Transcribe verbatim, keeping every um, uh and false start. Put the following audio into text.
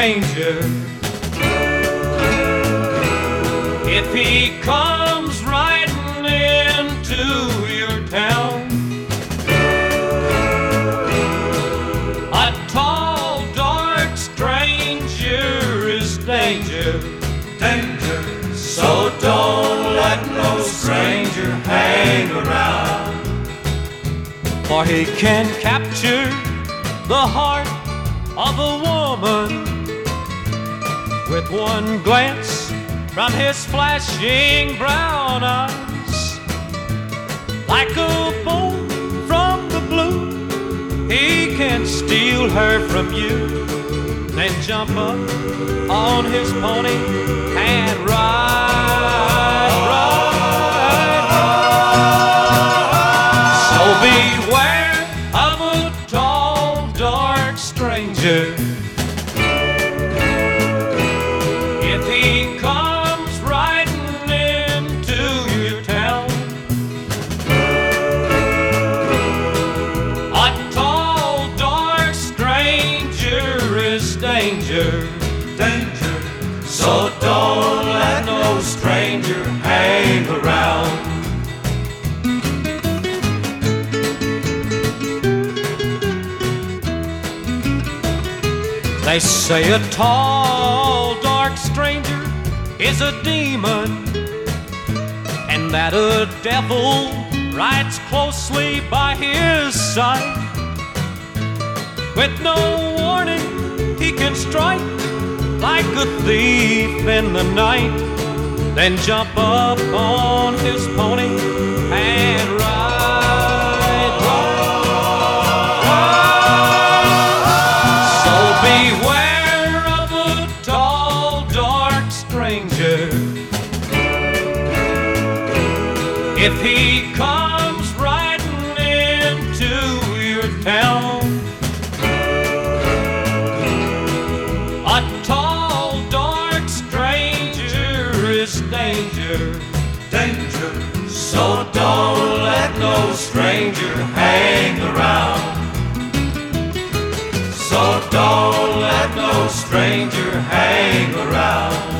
stranger. If he comes riding into your town, a tall, dark stranger is danger, danger. So don't let no stranger hang around, for he can capture the heart of a woman with one glance from his flashing brown eyes. Like a bolt from the blue, he can steal her from you, then jump up on his pony and ride, ride, ride. So beware of a tall, dark stranger. If he comes riding into your town, a tall, dark stranger is danger, danger. So don't let no stranger hang around. They say a tall, dark stranger is a demon, and that a devil rides closely by his side. With no warning, he can strike like a thief in the night, then jump up on his pony and ride, ride, ride. So beware of a tall, dark stranger. If he comes riding into your town, a tall, dark stranger is danger, danger. So don't let no stranger hang around. So don't let no stranger hang around.